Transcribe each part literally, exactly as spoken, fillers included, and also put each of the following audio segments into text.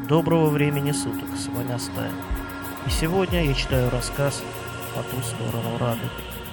Доброго времени суток, с вами Астая. И сегодня я читаю рассказ «По ту сторону радуги».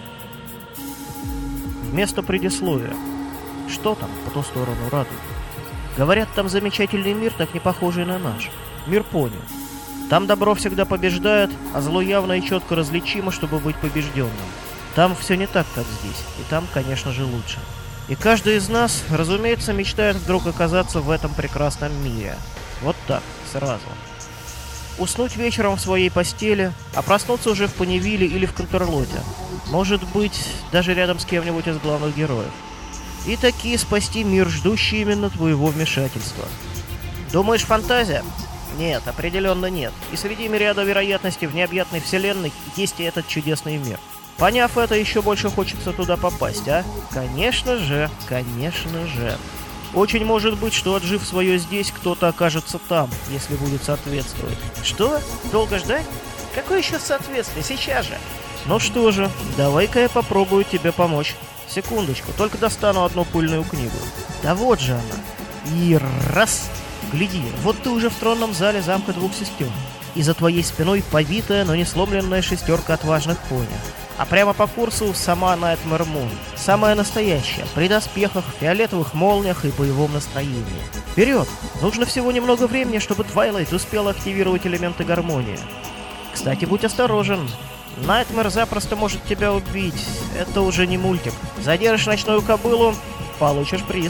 Вместо предисловия. Что там по ту сторону радуги? Говорят, там замечательный мир, так не похожий на наш. Мир пони. Там добро всегда побеждает, а зло явно и четко различимо, чтобы быть побежденным. Там все не так, как здесь, и там, конечно же, лучше. И каждый из нас, разумеется, мечтает вдруг оказаться в этом прекрасном мире. Вот так, сразу. Уснуть вечером в своей постели, а проснуться уже в Поневиле или в Контрлоте. Может быть, даже рядом с кем-нибудь из главных героев. И таки спасти мир, ждущий именно твоего вмешательства. Думаешь, фантазия? Нет, определенно нет. И среди мириада вероятностей в необъятной вселенной есть и этот чудесный мир. Поняв это, еще больше хочется туда попасть, а? Конечно же, конечно же. Очень может быть, что, отжив свое здесь, кто-то окажется там, если будет соответствовать. Что? Долго ждать? Какое еще соответствие? Сейчас же. Ну что же, давай-ка я попробую тебе помочь. Секундочку, только достану одну пыльную книгу. Да вот же она. И раз. Гляди, вот ты уже в тронном зале замка двух сестер. И за твоей спиной побитая, но не сломленная шестерка отважных пони. А прямо по курсу сама Найтмэр Мун. Самая настоящая, при доспехах, фиолетовых молниях и боевом настроении. Вперед! Нужно всего немного времени, чтобы Твайлайт успела активировать элементы гармонии. Кстати, будь осторожен. Найтмэр запросто может тебя убить. Это уже не мультик. Задержишь ночную кобылу, получишь приз.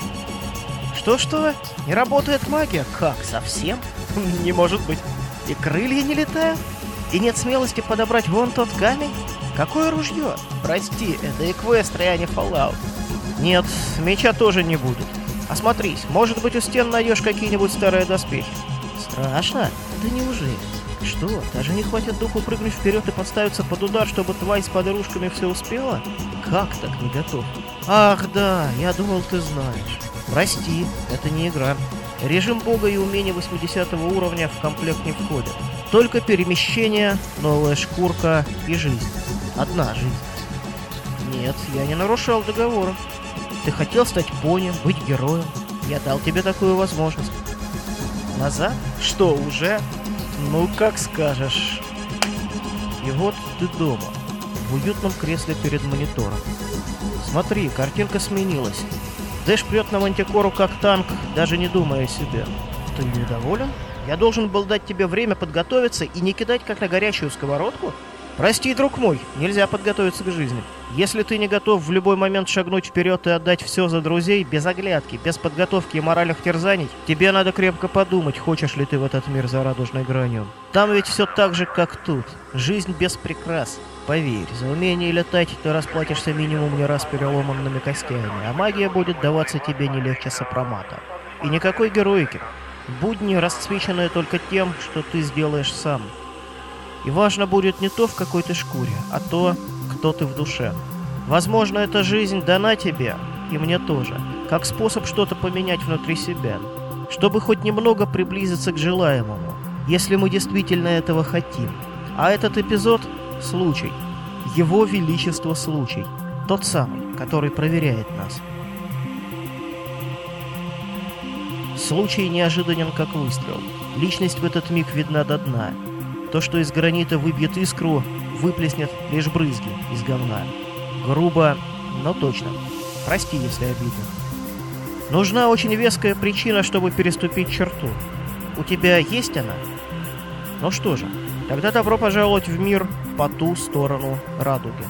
Что-что? Не работает магия? Как, совсем? Не может быть. И крылья не летают? И нет смелости подобрать вон тот камень? Какое ружье? Прости, это Эквестри, а не Fallout. Нет, меча тоже не будет. Осмотрись, может быть, у стен найдешь какие-нибудь старые доспехи. Страшно? Да неужели? Что, даже не хватит духу прыгнуть вперед и подставиться под удар, чтобы тварь с подружками все успела? Как так не готов? Ах да, я думал, ты знаешь. Прости, это не игра. Режим бога и умения восьмидесятого уровня в комплект не входят. Только перемещение, новая шкурка и жизнь. Одна жизнь. Нет, я не нарушал договора. Ты хотел стать пони, быть героем. Я дал тебе такую возможность. Назад? Что, уже? Ну, как скажешь. И вот ты дома, в уютном кресле перед монитором. Смотри, картинка сменилась. Дэш прет на Мантикору как танк, даже не думая о себе. Ты недоволен? Я должен был дать тебе время подготовиться и не кидать как на горячую сковородку? Прости, друг мой, нельзя подготовиться к жизни. Если ты не готов в любой момент шагнуть вперед и отдать все за друзей, без оглядки, без подготовки и моральных терзаний, тебе надо крепко подумать, хочешь ли ты в этот мир за радужной гранью. Там ведь все так же, как тут. Жизнь без прикрас. Поверь, за умение летать ты расплатишься минимум не раз переломанными костями, а магия будет даваться тебе не легче сопромата. И никакой героики. Будни, расцвеченные только тем, что ты сделаешь сам. И важно будет не то, в какой ты шкуре, а то, кто ты в душе. Возможно, эта жизнь дана тебе, и мне тоже, как способ что-то поменять внутри себя, чтобы хоть немного приблизиться к желаемому, если мы действительно этого хотим. А этот эпизод — случай. Его Величество случай. Тот самый, который проверяет нас. Случай неожиданен, как выстрел. Личность в этот миг видна до дна. То, что из гранита выбьет искру, выплеснет лишь брызги из говна. Грубо, но точно. Прости, если обидно. Нужна очень веская причина, чтобы переступить черту. У тебя есть она? Ну что же, тогда добро пожаловать в мир по ту сторону радуги.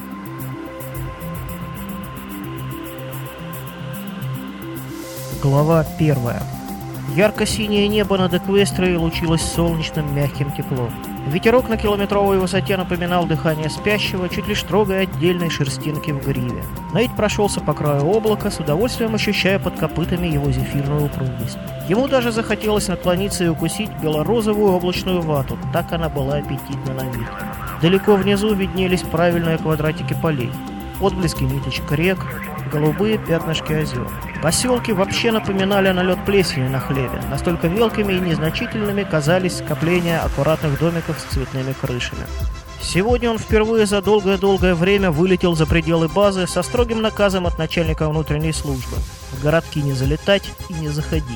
Глава первая. Ярко-синее небо над Эквестрией лучилось солнечным мягким теплом. Ветерок на километровой высоте напоминал дыхание спящего, чуть лишь трогая отдельной шерстинки в гриве. Нейт прошелся по краю облака, с удовольствием ощущая под копытами его зефирную упругость. Ему даже захотелось наклониться и укусить белорозовую облачную вату, так она была аппетитна на вид. Далеко внизу виднелись правильные квадратики полей, отблески ниточек рек, голубые пятнышки озер. Поселки вообще напоминали налет плесени на хлебе, настолько мелкими и незначительными казались скопления аккуратных домиков с цветными крышами. Сегодня он впервые за долгое-долгое время вылетел за пределы базы со строгим наказом от начальника внутренней службы: в городки не залетать и не заходить.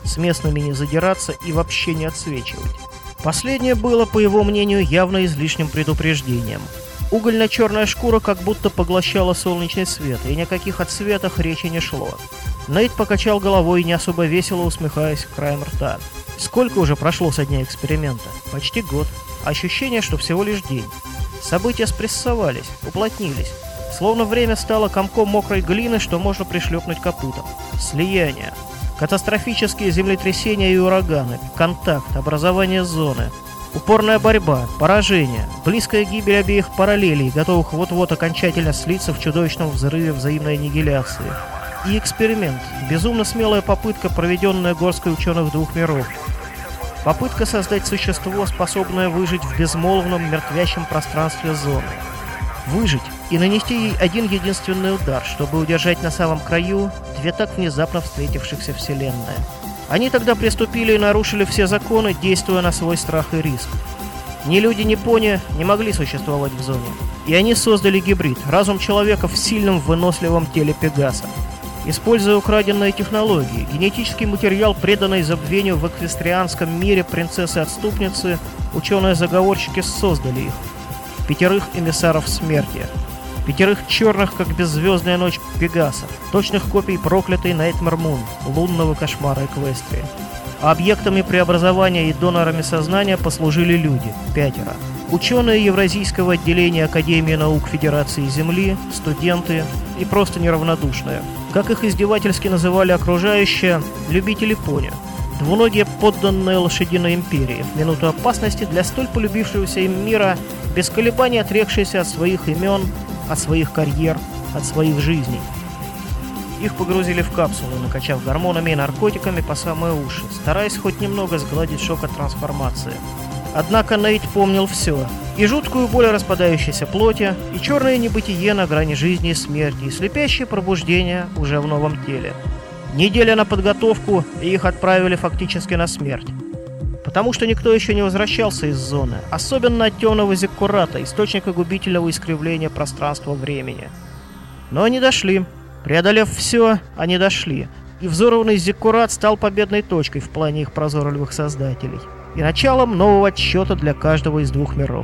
с местными не задираться и вообще не отсвечивать. Последнее было, по его мнению, явно излишним предупреждением. Угольно-черная шкура как будто поглощала солнечный свет, и ни о каких отсветах речи не шло. Нейт покачал головой, не особо весело усмехаясь краем рта. Сколько уже прошло со дня эксперимента? Почти год. Ощущение, что всего лишь день. События спрессовались, уплотнились. Словно время стало комком мокрой глины, что можно пришлепнуть копытом. Слияние. Катастрофические землетрясения и ураганы. Контакт, образование зоны. Упорная борьба, поражение, близкая гибель обеих параллелей, готовых вот-вот окончательно слиться в чудовищном взрыве взаимной аннигиляции. И эксперимент, безумно смелая попытка, проведенная горсткой ученых двух миров. Попытка создать существо, способное выжить в безмолвном, мертвящем пространстве зоны. Выжить и нанести ей один единственный удар, чтобы удержать на самом краю две так внезапно встретившихся вселенные. Они тогда приступили и нарушили все законы, действуя на свой страх и риск. Ни люди, ни пони не могли существовать в зоне. И они создали гибрид, разум человека в сильном, выносливом теле Пегаса. Используя украденные технологии, генетический материал, преданный забвению в эквестрианском мире принцессы-отступницы, ученые-заговорщики создали их. Пятерых эмиссаров смерти. Пятерых черных, как беззвездная ночь, пегасов, точных копий проклятой Найтмэр Мун, лунного кошмара Эквестрии. А объектами преобразования и донорами сознания послужили люди, пятеро. Ученые Евразийского отделения Академии наук Федерации Земли, студенты и просто неравнодушные. Как их издевательски называли окружающие, любители пони. Двуногие подданные лошадиной империи, в минуту опасности для столь полюбившегося им мира, без колебаний отрекшиеся от своих имен, от своих карьер, от своих жизней. Их погрузили в капсулу, накачав гормонами и наркотиками по самые уши, стараясь хоть немного сгладить шок от трансформации. Однако Нейт помнил все. И жуткую боль распадающейся плоти, и черное небытие на грани жизни и смерти, и слепящее пробуждение уже в новом теле. Неделя на подготовку, и их отправили фактически на смерть. Потому что никто еще не возвращался из зоны, особенно от темного зиккурата, источника губительного искривления пространства-времени. Но они дошли. Преодолев все, они дошли. И взорванный зиккурат стал победной точкой в плане их прозорливых создателей. И началом нового отсчета для каждого из двух миров.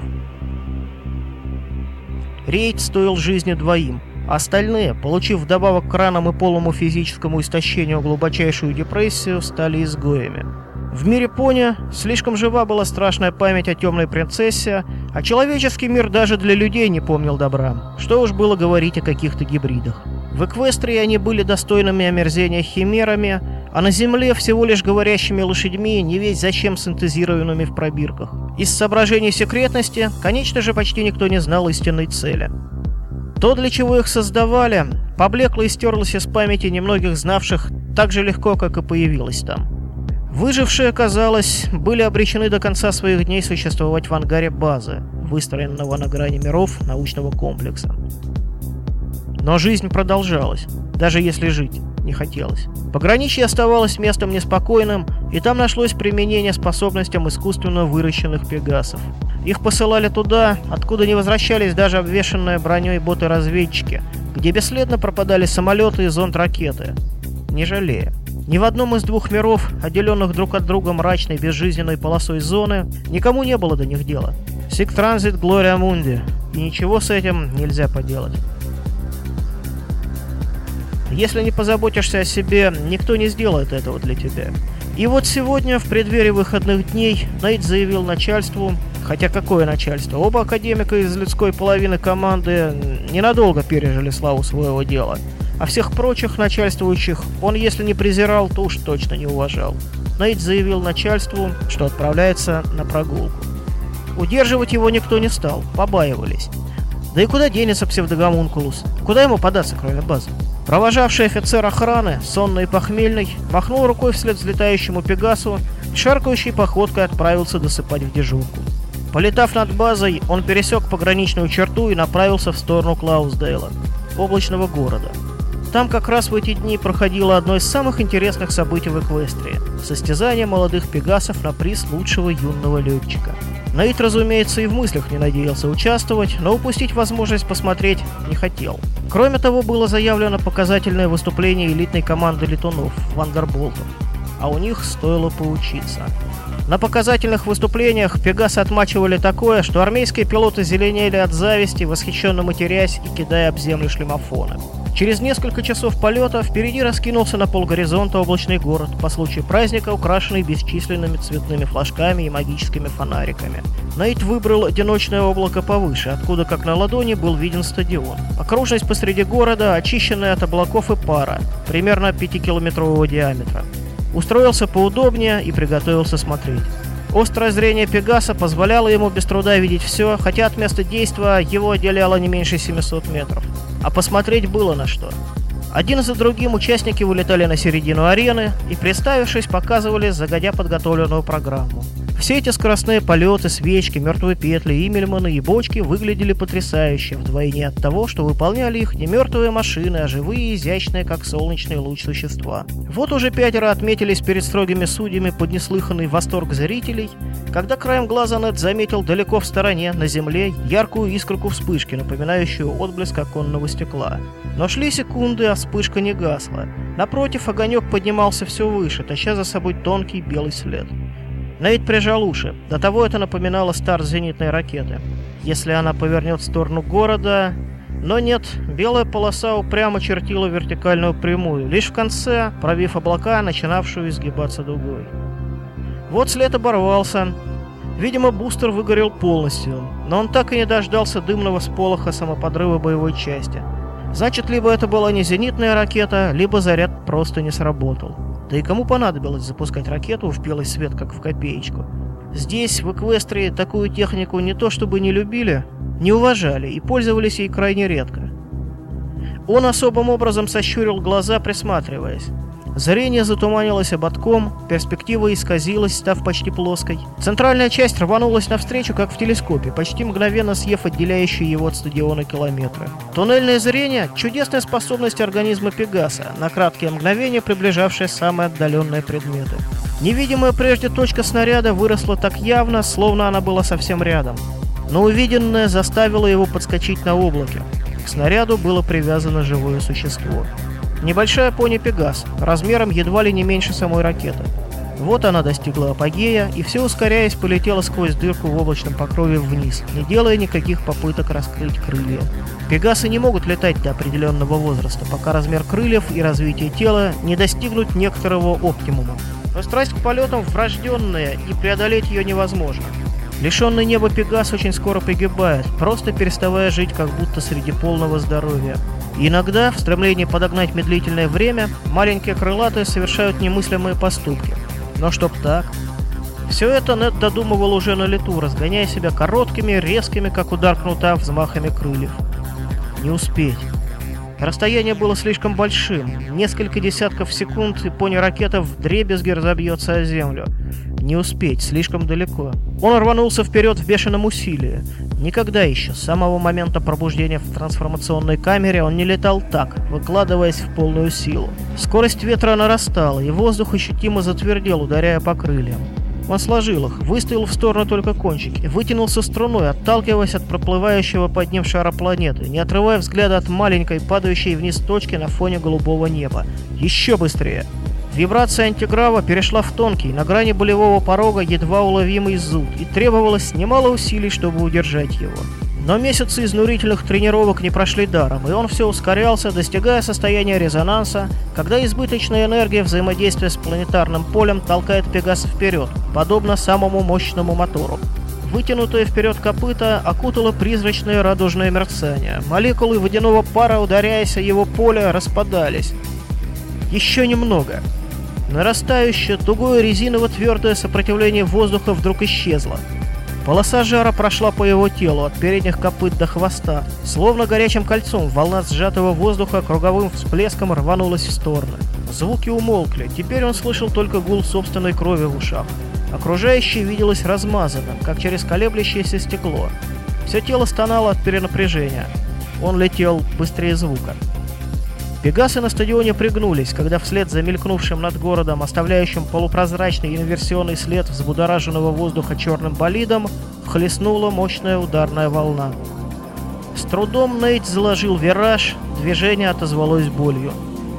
Рейд стоил жизни двоим. Остальные, получив вдобавок к ранам и полному физическому истощению глубочайшую депрессию, стали изгоями. В мире пони слишком жива была страшная память о темной принцессе, а человеческий мир даже для людей не помнил добра. Что уж было говорить о каких-то гибридах. В Эквестрии они были достойными омерзения химерами, а на Земле всего лишь говорящими лошадьми, не весть зачем синтезированными в пробирках. Из соображений секретности, конечно же, почти никто не знал истинной цели. То, для чего их создавали, поблекло и стерлось из памяти немногих знавших так же легко, как и появилось там. Выжившие, казалось, были обречены до конца своих дней существовать в ангаре базы, выстроенного на грани миров научного комплекса. Но жизнь продолжалась, даже если жить не хотелось. Пограничье оставалось местом неспокойным, и там нашлось применение способностям искусственно выращенных пегасов. Их посылали туда, откуда не возвращались даже обвешанные броней боты-разведчики, где бесследно пропадали самолеты и зонд-ракеты, не жалея. Ни в одном из двух миров, отделенных друг от друга мрачной безжизненной полосой зоны, никому не было до них дела. Сик Транзит Глория Мунди, и ничего с этим нельзя поделать. Если не позаботишься о себе, никто не сделает этого для тебя. И вот сегодня, в преддверии выходных дней, Нейт заявил начальству, хотя какое начальство, оба академика из людской половины команды ненадолго пережили славу своего дела, а всех прочих начальствующих он, если не презирал, то уж точно не уважал. Нейт заявил начальству, что отправляется на прогулку. Удерживать его никто не стал, побаивались. Да и куда денется псевдогомункулус? Куда ему податься, кроме базы? Провожавший офицер охраны, сонный и похмельный, махнул рукой вслед взлетающему Пегасу и шаркающей походкой отправился досыпать в дежурку. Полетав над базой, он пересек пограничную черту и направился в сторону Клаусдейла, облачного города. Там как раз в эти дни проходило одно из самых интересных событий в Эквестрии – состязание молодых пегасов на приз лучшего юного летчика. Нейт, разумеется, и в мыслях не надеялся участвовать, но упустить возможность посмотреть не хотел. Кроме того, было заявлено показательное выступление элитной команды летунов, вангарболтов. а у них стоило поучиться. На показательных выступлениях пегасы отмачивали такое, что армейские пилоты зеленели от зависти, восхищенно матерясь и кидая об землю шлемофоны. Через несколько часов полета впереди раскинулся на полгоризонта облачный город, по случаю праздника украшенный бесчисленными цветными флажками и магическими фонариками. Нейт выбрал одиночное облако повыше, откуда как на ладони был виден стадион. Окружность посреди города, очищенная от облаков и пара, примерно пятикилометрового диаметра. Устроился поудобнее и приготовился смотреть. Острое зрение Пегаса позволяло ему без труда видеть все, хотя от места действия его отделяло не меньше семисот метров. А посмотреть было на что. Один за другим участники вылетали на середину арены и, представившись, показывали загодя подготовленную программу. Все эти скоростные полеты, свечки, мертвые петли, имельманы и бочки выглядели потрясающе, вдвойне от того, что выполняли их не мертвые машины, а живые и изящные, как солнечный луч, существа. Вот уже пятеро отметились перед строгими судьями под неслыханный восторг зрителей, когда краем глаза Нед заметил далеко в стороне, на земле, яркую искорку вспышки, напоминающую отблеск оконного стекла. Но шли секунды, а вспышка не гасла. Напротив, огонек поднимался все выше, таща за собой тонкий белый след. Нейт прижал уши. До того это напоминало старт зенитной ракеты. Если она повернет в сторону города... Но нет, белая полоса упрямо чертила вертикальную прямую, лишь в конце, пробив облака, начинавшую изгибаться дугой. Вот след оборвался. Видимо, бустер выгорел полностью, но он так и не дождался дымного сполоха самоподрыва боевой части. Значит, либо это была не зенитная ракета, либо заряд просто не сработал. Да и кому понадобилось запускать ракету в белый свет, как в копеечку? Здесь, в Эквестрии, такую технику не то чтобы не любили, не уважали и пользовались ей крайне редко. Он особым образом сощурил глаза, присматриваясь. Зрение затуманилось ободком, перспектива исказилась, став почти плоской. Центральная часть рванулась навстречу, как в телескопе, почти мгновенно съев отделяющие его от стадиона километры. Туннельное зрение — чудесная способность организма Пегаса, на краткие мгновения приближавшая самые отдаленные предметы. Невидимая прежде точка снаряда выросла так явно, словно она была совсем рядом. Но увиденное заставило его подскочить на облаке. К снаряду было привязано живое существо. Небольшая пони Пегас, размером едва ли не меньше самой ракеты. Вот она достигла апогея и, все ускоряясь, полетела сквозь дырку в облачном покрове вниз, не делая никаких попыток раскрыть крылья. Пегасы не могут летать до определенного возраста, пока размер крыльев и развитие тела не достигнут некоторого оптимума. Но страсть к полетам врожденная, и преодолеть ее невозможно. Лишенный неба Пегас очень скоро погибает, просто переставая жить как будто среди полного здоровья. И иногда, в стремлении подогнать медлительное время, маленькие крылатые совершают немыслимые поступки. Но чтоб так... Все это Нед додумывал уже на лету, разгоняя себя короткими, резкими, как удар кнута, взмахами крыльев. Не успеть. Расстояние было слишком большим. Несколько десятков секунд, и пони-ракета вдребезги разобьется о землю. Не успеть, слишком далеко. Он рванулся вперед в бешеном усилии. Никогда еще, с самого момента пробуждения в трансформационной камере, он не летал так, выкладываясь в полную силу. Скорость ветра нарастала, и воздух ощутимо затвердел, ударяя по крыльям. Он сложил их, выставил в сторону только кончики, вытянулся струной, отталкиваясь от проплывающего под ним шара планеты, не отрывая взгляда от маленькой, падающей вниз точки на фоне голубого неба. Еще быстрее! Вибрация антиграва перешла в тонкий, на грани болевого порога едва уловимый зуд, и требовалось немало усилий, чтобы удержать его. Но месяцы изнурительных тренировок не прошли даром, и он все ускорялся, достигая состояния резонанса, когда избыточная энергия взаимодействия с планетарным полем толкает Пегаса вперед, подобно самому мощному мотору. Вытянутое вперед копыто окутало призрачное радужное мерцание. Молекулы водяного пара, ударяясь о его поле, распадались. Еще немного. Нарастающее, тугое резиново-твердое сопротивление воздуха вдруг исчезло. Полоса жара прошла по его телу, от передних копыт до хвоста. Словно горячим кольцом волна сжатого воздуха круговым всплеском рванулась в стороны. Звуки умолкли, теперь он слышал только гул собственной крови в ушах. Окружающее виделось размазанным, как через колеблющееся стекло. Все тело стонало от перенапряжения. Он летел быстрее звука. Пегасы на стадионе пригнулись, когда вслед за мелькнувшим над городом, оставляющим полупрозрачный инверсионный след взбудораженного воздуха черным болидом, хлестнула мощная ударная волна. С трудом Нейт заложил вираж, движение отозвалось болью.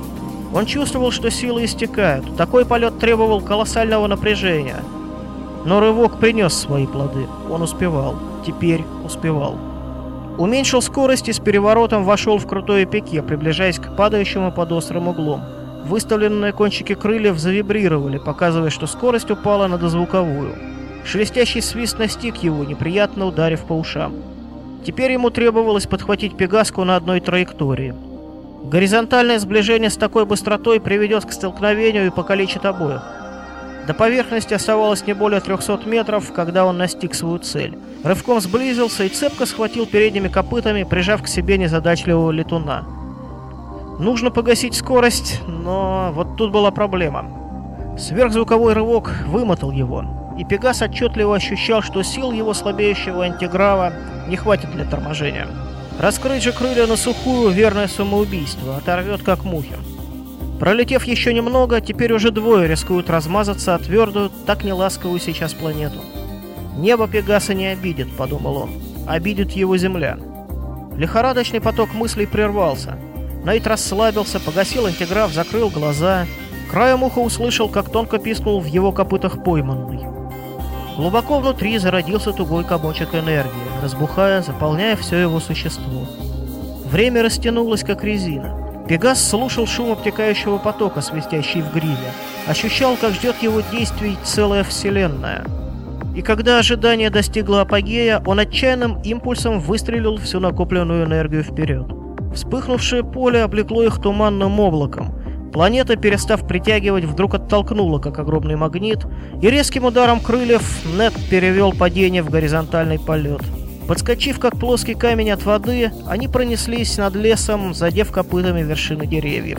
Он чувствовал, что силы истекают. Такой полет требовал колоссального напряжения. Но рывок принес свои плоды. Он успевал. Теперь успевал. Уменьшил скорость и с переворотом вошел в крутое пике, приближаясь к падающему под острым углом. Выставленные кончики крыльев завибрировали, показывая, что скорость упала на дозвуковую. Шелестящий свист настиг его, неприятно ударив по ушам. Теперь ему требовалось подхватить пегаску на одной траектории. Горизонтальное сближение с такой быстротой приведет к столкновению и покалечит обоих. До поверхности оставалось не более трехсот метров, когда он настиг свою цель. Рывком сблизился и цепко схватил передними копытами, прижав к себе незадачливого летуна. Нужно погасить скорость, но вот тут была проблема. Сверхзвуковой рывок вымотал его, и Пегас отчетливо ощущал, что сил его слабеющего антиграва не хватит для торможения. Раскрыть же крылья на сухую — верное самоубийство, оторвет как мухи. Пролетев еще немного, теперь уже двое рискуют размазаться о твердую, так неласковую сейчас планету. «Небо Пегаса не обидит», — подумал он, — «обидит его земля». Лихорадочный поток мыслей прервался. Нейт расслабился, погасил антиграф, закрыл глаза. Краем уха услышал, как тонко пискнул в его копытах пойманный. Глубоко внутри зародился тугой комочек энергии, разбухая, заполняя все его существо. Время растянулось, как резина. Пегас слушал шум обтекающего потока, свистящий в гриве. Ощущал, как ждет его действий целая вселенная. И когда ожидание достигло апогея, он отчаянным импульсом выстрелил всю накопленную энергию вперед. Вспыхнувшее поле облекло их туманным облаком. Планета, перестав притягивать, вдруг оттолкнула, как огромный магнит, и резким ударом крыльев Нет перевел падение в горизонтальный полет. Подскочив, как плоский камень от воды, они пронеслись над лесом, задев копытами вершины деревьев.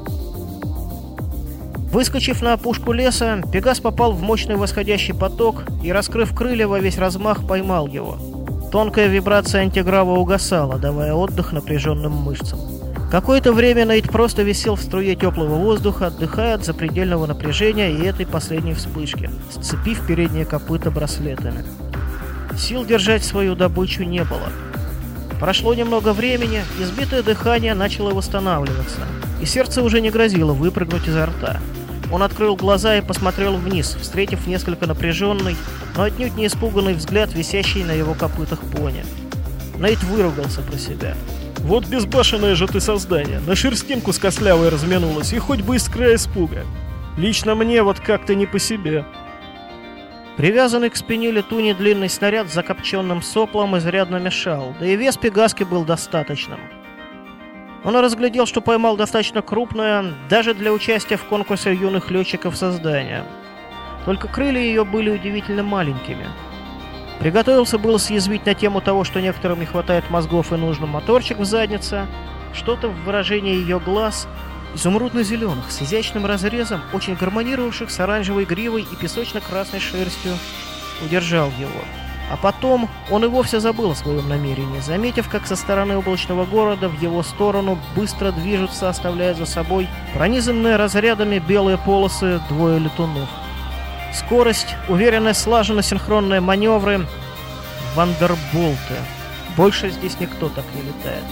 Выскочив на опушку леса, Пегас попал в мощный восходящий поток и, раскрыв крылья во весь размах, поймал его. Тонкая вибрация антиграва угасала, давая отдых напряженным мышцам. Какое-то время Нейт просто висел в струе теплого воздуха, отдыхая от запредельного напряжения и этой последней вспышки, сцепив передние копыта браслетами. Сил держать свою добычу не было. Прошло немного времени, избитое дыхание начало восстанавливаться, и сердце уже не грозило выпрыгнуть изо рта. Он открыл глаза и посмотрел вниз, встретив несколько напряженный, но отнюдь не испуганный взгляд, висящий на его копытах пони. Нейт выругался про себя. «Вот безбашенное же ты создание! На шерстинку с костлявой размянулась, и хоть бы искра испуга! Лично мне вот как-то не по себе!» Привязанный к спине летуни длинный снаряд с закопченным соплом изрядно мешал, да и вес пегаски был достаточным. Он разглядел, что поймал достаточно крупное, даже для участия в конкурсе юных летчиков создания. Только крылья ее были удивительно маленькими. Приготовился было съязвить на тему того, что некоторым не хватает мозгов и нужен моторчик в заднице. Что-то в выражении ее глаз, изумрудно-зеленых, с изящным разрезом, очень гармонировавших с оранжевой гривой и песочно-красной шерстью, удержал его. А потом он и вовсе забыл о своем намерении, заметив, как со стороны облачного города в его сторону быстро движутся, оставляя за собой пронизанные разрядами белые полосы двое летунов. Скорость, уверенная, слаженно синхронные маневры, вандерболты. Больше здесь никто так не летает.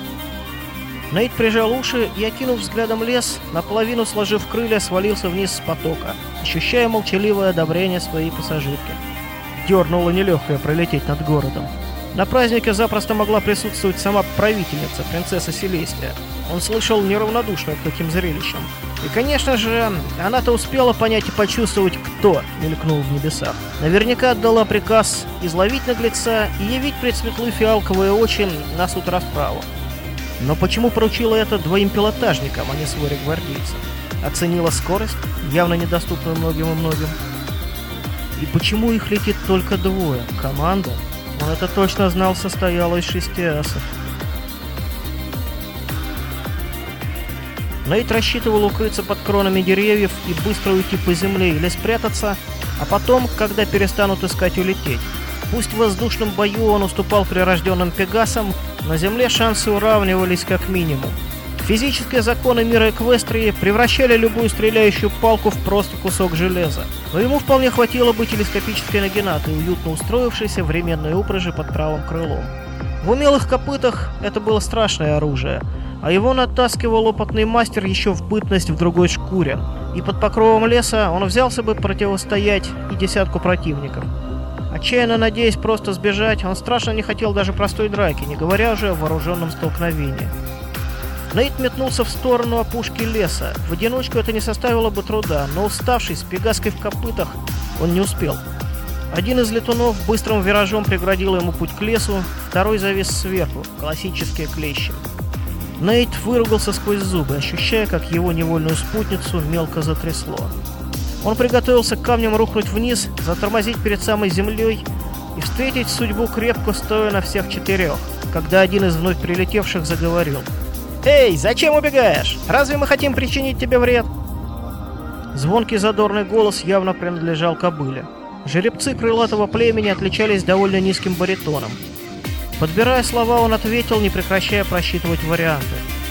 Нейт прижал уши и, окинув взглядом лес, наполовину сложив крылья, свалился вниз с потока, ощущая молчаливое одобрение своей пассажирки. Дернуло нелегкое пролететь над городом. На празднике запросто могла присутствовать сама правительница, принцесса Селестия. Он слышал неравнодушную к таким зрелищам. И, конечно же, она-то успела понять и почувствовать, кто мелькнул в небесах. Наверняка отдала приказ изловить наглеца и явить пред светлые фиалковые очи на суд расправу. Но почему поручила это двоим пилотажникам, а не своре гвардейцам? Оценила скорость, явно недоступную многим и многим. И почему их летит только двое? Команда? Он это точно знал, состояла из шести асов. Нейт рассчитывал укрыться под кронами деревьев и быстро уйти по земле или спрятаться, а потом, когда перестанут искать, улететь. Пусть в воздушном бою он уступал прирожденным пегасам, на земле шансы уравнивались как минимум. Физические законы мира Эквестрии превращали любую стреляющую палку в просто кусок железа. Но ему вполне хватило бы телескопической нагинатой, уютно устроившейся в ременной упряжи под правым крылом. В умелых копытах это было страшное оружие, а его натаскивал опытный мастер еще в бытность в другой шкуре, и под покровом леса он взялся бы противостоять и десятку противников. Отчаянно надеясь просто сбежать, он страшно не хотел даже простой драки, не говоря уже о вооруженном столкновении. Нейт метнулся в сторону опушки леса. В одиночку это не составило бы труда, но уставший, с пегаской в копытах, он не успел. Один из летунов быстрым виражом преградил ему путь к лесу, второй завис сверху, классические клещи. Нейт выругался сквозь зубы, ощущая, как его невольную спутницу мелко затрясло. Он приготовился камнем рухнуть вниз, затормозить перед самой землей и встретить судьбу крепко стоя на всех четырех, когда один из вновь прилетевших заговорил. «Эй, зачем убегаешь? Разве мы хотим причинить тебе вред?» Звонкий задорный голос явно принадлежал кобыле. Жеребцы крылатого племени отличались довольно низким баритоном. Подбирая слова, он ответил, не прекращая просчитывать варианты.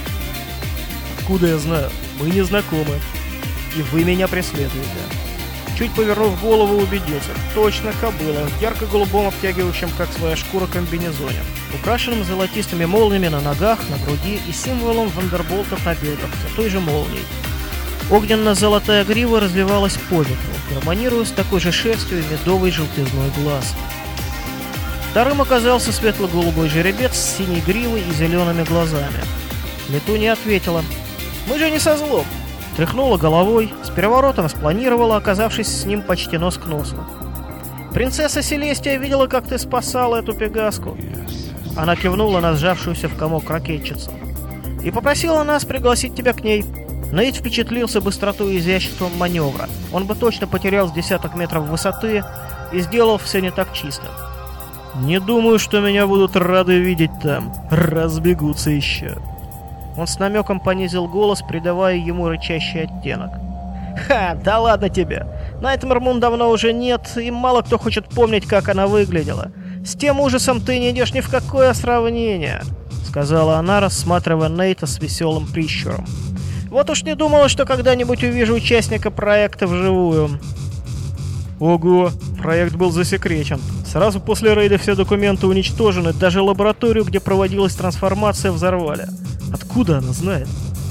«Откуда я знаю? Мы не знакомы. И вы меня преследуете». Чуть повернув голову, убедился. Точно кобыла, в ярко-голубом обтягивающем, как своя шкура, комбинезоне, украшенном золотистыми молниями на ногах, на груди и символом вандерболтов на бедрах, все той же молнией. Огненно-золотая грива развивалась по ветру, гармонируя с такой же шерстью и медовой желтизной глаз. Вторым оказался светло-голубой жеребец с синей гривой и зелеными глазами. Летунья ответила. «Мы же не со злом!» Тряхнула головой, с переворотом спланировала, оказавшись с ним почти нос к носу. «Принцесса Селестия видела, как ты спасала эту пегаску». Она кивнула на сжавшуюся в комок ракетчицу. «И попросила нас пригласить тебя к ней». Нейт впечатлился быстротой и изяществом маневра. Он бы точно потерял с десяток метров высоты и сделал все не так чисто. «Не думаю, что меня будут рады видеть там. Разбегутся еще». Он с намеком понизил голос, придавая ему рычащий оттенок. «Ха, да ладно тебе! Найтмэр Мун давно уже нет, и мало кто хочет помнить, как она выглядела. С тем ужасом ты не идешь ни в какое сравнение», — сказала она, рассматривая Нейта с веселым прищуром. «Вот уж не думала, что когда-нибудь увижу участника проекта вживую». Ого, проект был засекречен. Сразу после рейда все документы уничтожены, даже лабораторию, где проводилась трансформация, взорвали. Откуда она знает?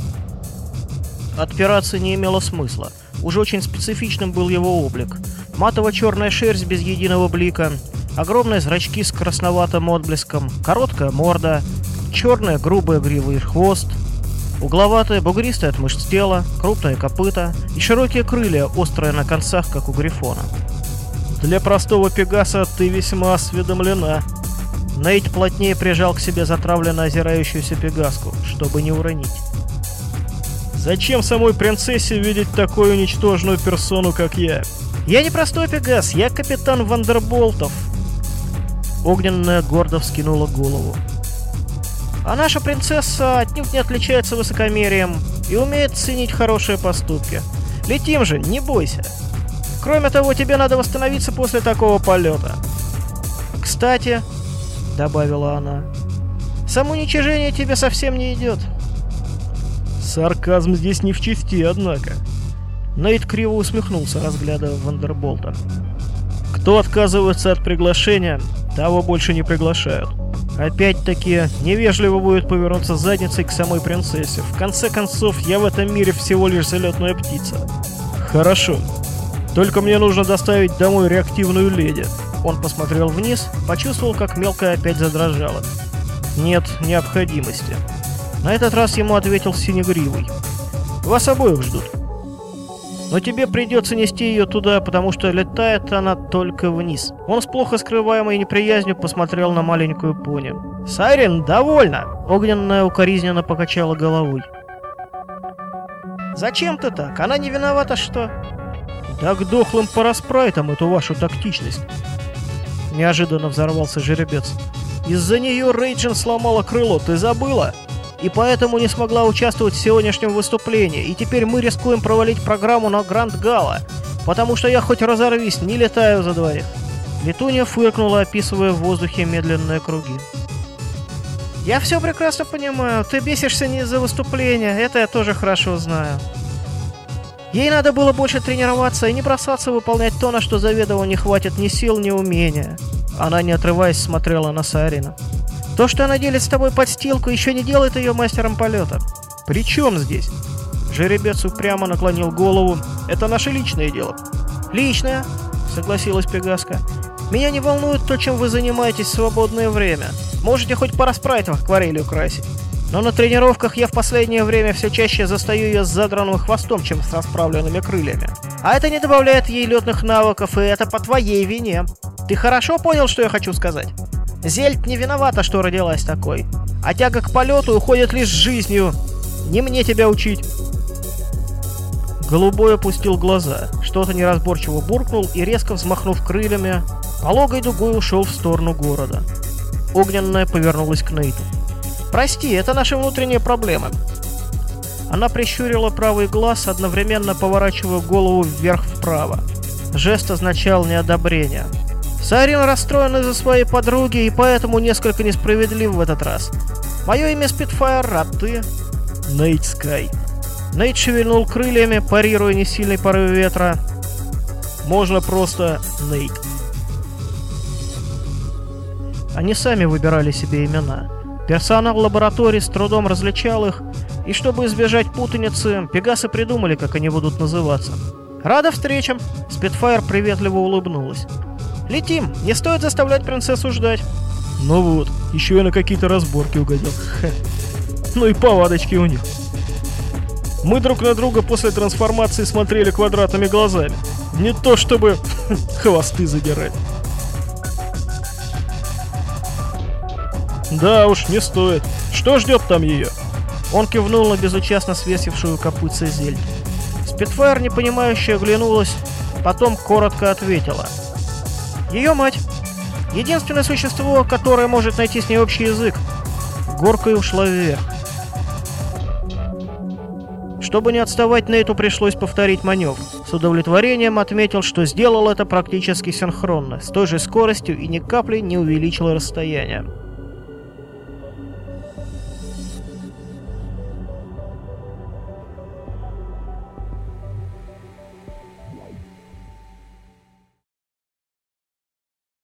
Отпираться не имело смысла. Уже очень специфичным был его облик. Матово-черная шерсть без единого блика, огромные зрачки с красноватым отблеском, короткая морда, черная грубая грива и хвост, угловатое, бугристое от мышц тело, крупные копыта и широкие крылья, острые на концах, как у грифона. «Для простого пегаса ты весьма осведомлена». Нейт плотнее прижал к себе затравленно озирающуюся пегаску, чтобы не уронить. «Зачем самой принцессе видеть такую ничтожную персону, как я?» «Я не простой пегас, я капитан Вандерболтов». Огненная гордо вскинула голову. «А наша принцесса отнюдь не отличается высокомерием и умеет ценить хорошие поступки. Летим же, не бойся. Кроме того, тебе надо восстановиться после такого полета. Кстати, — добавила она, — самоуничижение тебе совсем не идет». Сарказм здесь не в чести, однако. Нейт криво усмехнулся, разглядывая Вандерболта. «Кто отказывается от приглашения, того больше не приглашают. Опять-таки, невежливо будет повернуться задницей к самой принцессе. В конце концов, я в этом мире всего лишь залетная птица». «Хорошо. Только мне нужно доставить домой реактивную леди». Он посмотрел вниз, почувствовал, как мелкая опять задрожала. «Нет необходимости». На этот раз ему ответил Синегривый. «Вас обоих ждут. Но тебе придется нести ее туда, потому что летает она только вниз». Он с плохо скрываемой неприязнью посмотрел на маленькую пони. «Сайрен, довольно!» Огненная укоризненно покачала головой. «Зачем ты так? Она не виновата, что...» «Да к дохлым порасспрайтам эту вашу тактичность!» Неожиданно взорвался жеребец. «Из-за нее Рейджин сломала крыло, ты забыла? И поэтому не смогла участвовать в сегодняшнем выступлении, и теперь мы рискуем провалить программу на Гранд Гала, потому что я хоть разорвись, не летаю за двоих». Летунья фыркнула, описывая в воздухе медленные круги. «Я все прекрасно понимаю, ты бесишься не из-за выступления, это я тоже хорошо знаю. Ей надо было больше тренироваться и не бросаться выполнять то, на что заведомо не хватит ни сил, ни умения». Она, не отрываясь, смотрела на Сайрена. То, что она делит с тобой подстилку, еще не делает ее мастером полета. При чем здесь? Жеребец упрямо наклонил голову. Это наше личное дело. Личное, согласилась Пегаска. Меня не волнует то, чем вы занимаетесь в свободное время. Можете хоть пара спрайтов акварелью красить. Но на тренировках я в последнее время все чаще застаю ее с задранным хвостом, чем с расправленными крыльями. А это не добавляет ей летных навыков, и это по твоей вине. Ты хорошо понял, что я хочу сказать? Зельд не виновата, что родилась такой. А тяга к полету уходит лишь с жизнью. Не мне тебя учить. Голубой опустил глаза, что-то неразборчиво буркнул и, резко взмахнув крыльями, пологой дугой ушел в сторону города. Огненная повернулась к Нейту. «Прости, это наши внутренние проблемы». Она прищурила правый глаз, одновременно поворачивая голову вверх-вправо. Жест означал неодобрение. Сайрин расстроен из-за своей подруги и поэтому несколько несправедлив в этот раз. Мое имя Спитфайр, а ты? Нейт Скай. Нейт шевельнул крыльями, парируя несильный порыв ветра. Можно просто Нейт. Они сами выбирали себе имена. Персонал лаборатории с трудом различал их, и чтобы избежать путаницы, пегасы придумали, как они будут называться. «Рада встречам!» Спитфайр приветливо улыбнулась. «Летим! Не стоит заставлять принцессу ждать!» Ну вот, еще и на какие-то разборки угодил. Ха. Ну и повадочки у них. Мы друг на друга после трансформации смотрели квадратными глазами. Не то чтобы хвосты задирать. Да уж, не стоит. Что ждет там ее? Он кивнул на безучастно свесившую копытце Зельд. Спитфайр, непонимающе, оглянулась, потом коротко ответила. Ее мать. Единственное существо, которое может найти с ней общий язык. Горкой ушла вверх. Чтобы не отставать, Нейту пришлось повторить маневр. С удовлетворением отметил, что сделал это практически синхронно, с той же скоростью и ни капли не увеличил расстояние.